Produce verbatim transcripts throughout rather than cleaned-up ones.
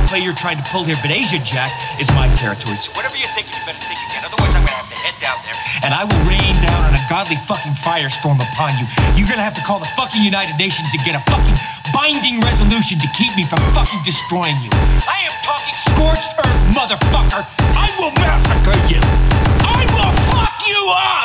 play you're trying to pull here, but Asia Jack is my territory. So whatever you're thinking, you better think again. Otherwise, I'm gonna have to head down there, and I will rain down on a godly fucking firestorm upon you. You're gonna have to call the fucking United Nations and get a fucking binding resolution to keep me from fucking destroying you. I am talking scorched earth, motherfucker. I will massacre you. I will fuck you up.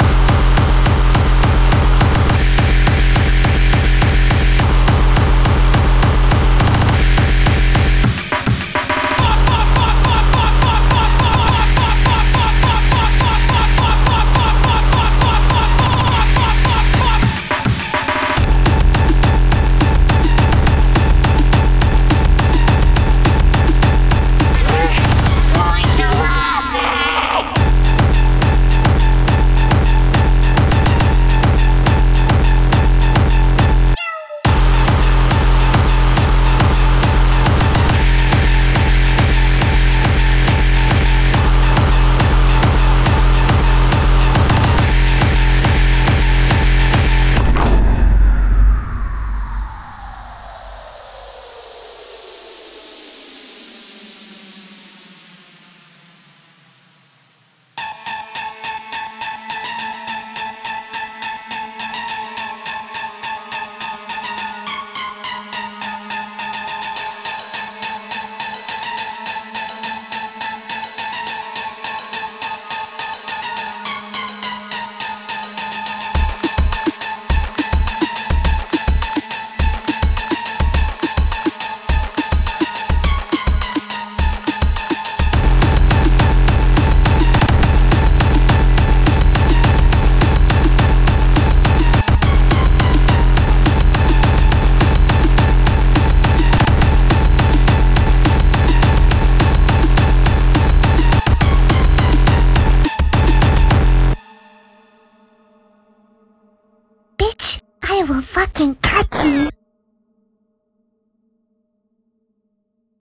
I will fucking cut you.